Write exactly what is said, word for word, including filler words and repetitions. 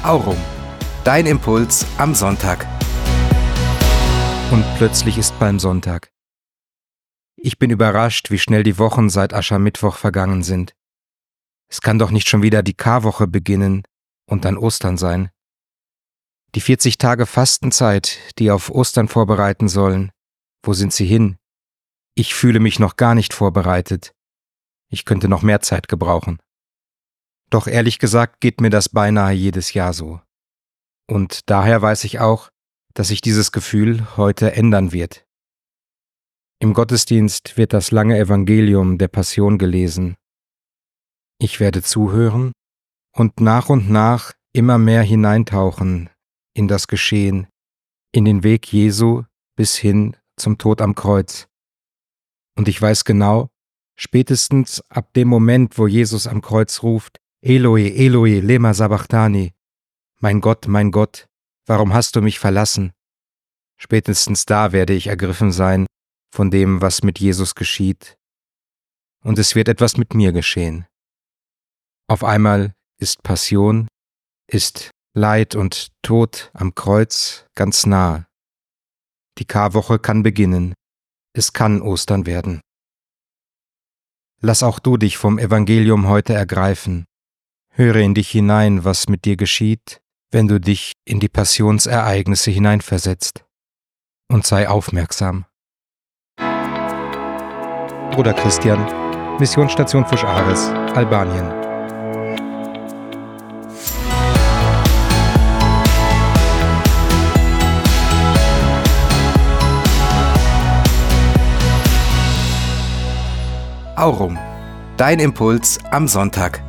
Aurum, dein Impuls am Sonntag. Und plötzlich ist Palmsonntag. Ich bin überrascht, wie schnell die Wochen seit Aschermittwoch vergangen sind. Es kann doch nicht schon wieder die Karwoche beginnen und dann Ostern sein. Die vierzig Tage Fastenzeit, die auf Ostern vorbereiten sollen, wo sind sie hin? Ich fühle mich noch gar nicht vorbereitet. Ich könnte noch mehr Zeit gebrauchen. Doch ehrlich gesagt geht mir das beinahe jedes Jahr so. Und daher weiß ich auch, dass sich dieses Gefühl heute ändern wird. Im Gottesdienst wird das lange Evangelium der Passion gelesen. Ich werde zuhören und nach und nach immer mehr hineintauchen in das Geschehen, in den Weg Jesu bis hin zum Tod am Kreuz. Und ich weiß genau, spätestens ab dem Moment, wo Jesus am Kreuz ruft, Eloi, Eloi, lema sabachthani, mein Gott, mein Gott, warum hast du mich verlassen? Spätestens da werde ich ergriffen sein von dem, was mit Jesus geschieht. Und es wird etwas mit mir geschehen. Auf einmal ist Passion, ist Leid und Tod am Kreuz ganz nahe. Die Karwoche kann beginnen. Es kann Ostern werden. Lass auch du dich vom Evangelium heute ergreifen. Höre in dich hinein, was mit dir geschieht, wenn du dich in die Passionsereignisse hineinversetzt. Und sei aufmerksam. Bruder Christian, Missionsstation Fusch Ares, Albanien. Aurum, dein Impuls am Sonntag.